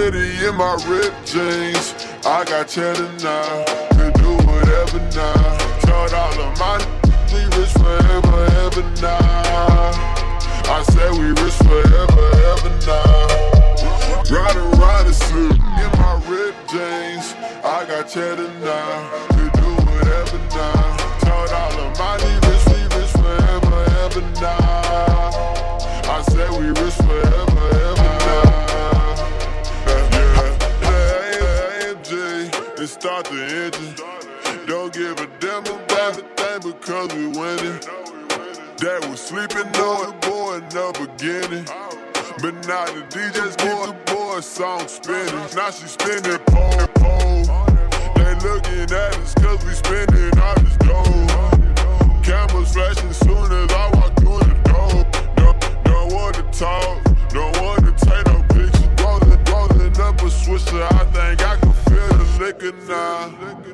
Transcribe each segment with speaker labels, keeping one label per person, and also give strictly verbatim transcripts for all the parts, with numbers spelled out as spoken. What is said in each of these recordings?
Speaker 1: city in my ripped jeans. I got cheddar now, can do whatever now. Told all of my n****s we rich forever, ever now. I said we rich forever, ever now. Riding around the city in my ripped jeans. I got cheddar now, can do whatever now. Told all of my niggas we rich forever, ever now. I said we rich forever, ever now. Yeah, A M G, and start the engine. Don't give a damn about everything because we winning. That was sleeping on the boy in the beginning, but now the D Js keep the boy song spinning. Now she spinning pole, pole. They looking at us cause we spending all this dough. Cameras flashing soon as I walk through the door. Don't, don't wanna talk, don't wanna take no pictures. Rolling, rolling up a swisher, I think I can feel the liquor now.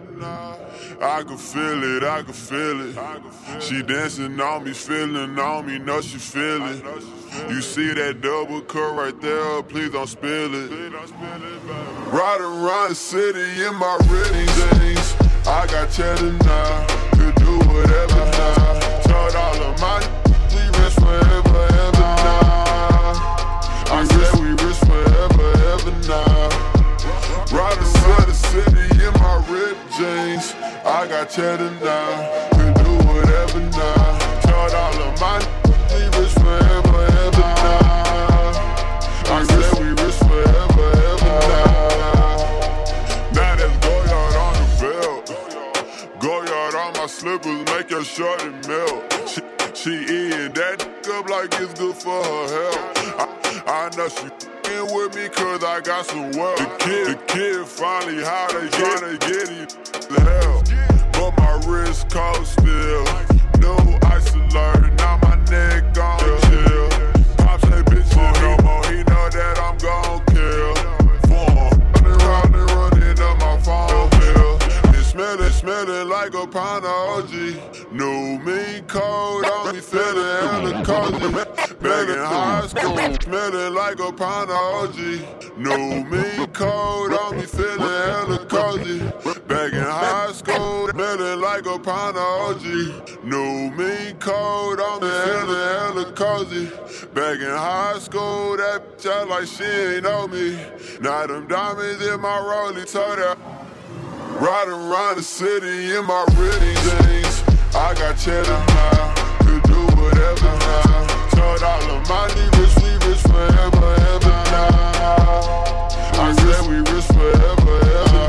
Speaker 1: I can feel it, I can feel it. She dancing on me, feeling on me, know she feel it. You see that double cut right there, please don't spill it. Riding around the city in my ripped jeans. I got cheddar now, could do whatever now. Told all of my n****s we rich forever, ever now. I said we rich forever, ever now. Riding around the city in my ripped jeans. I got cheddar now, could do whatever now. Told all of my n****s we rich forever, ever now. I said we rich forever, ever now. Now that's Goyard on the belt, Goyard on my slippers, make your shorty melt. She, she eating that d*** up like it's good for her health. I, I know she f***ing with me cause I got some wealth. The kid, the kid finally how they get, they get it to hell. But my wrist cold still, no ice alert, now my neck gon' chill. Pop say bitch no more, he know that I'm gon' kill. Form, running round and running up my phone bill. It smelling, smelling like a pound of O G. New me cold on me, feeling hella cozy. Back in high school, smelling like a pound of O G. New me cold on me, feeling hella cozy. Back in high school, smelling like a pound of O G. New me cold on me, feeling hella cozy. Back in high school, that bitch act like she ain't know me. Now them diamonds in my rollie, told her. Riding around the city in my ripped jeans. I got cheddar now, could do whatever now. Told all of my niggas we rich forever, ever now. I said we rich forever, ever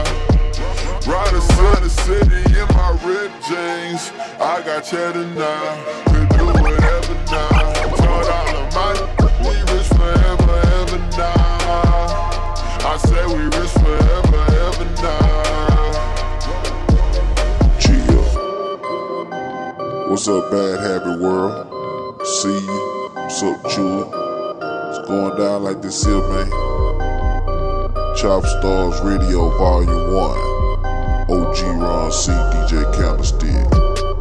Speaker 1: now. Riding around the city in my ripped jeans. I got cheddar now, could do whatever now. Told all of my niggas we rich forever, ever now. I said we rich forever, ever now.
Speaker 2: What's up, Bad Habit World? See you. What's up, Chula? It's going down like this here, man. Chop Stars Radio Volume one. O G Ron C, D J Candlestick.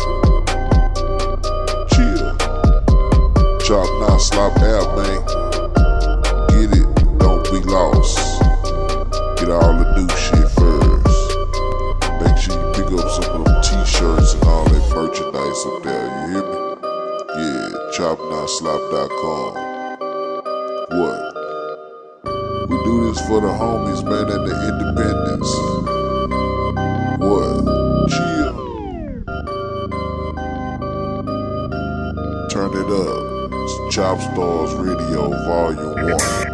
Speaker 2: Chill. Chop Now Slop app, man. Get it, don't be lost. Get all the new shit first. Make sure you pick up some of them t-shirts and all that merchandise up there, you hear me? Yeah, chop now slop dot com. What? We do this for the homies, man, and the independents. What? Chill. Turn it up. It's Chop Stars Radio Volume one.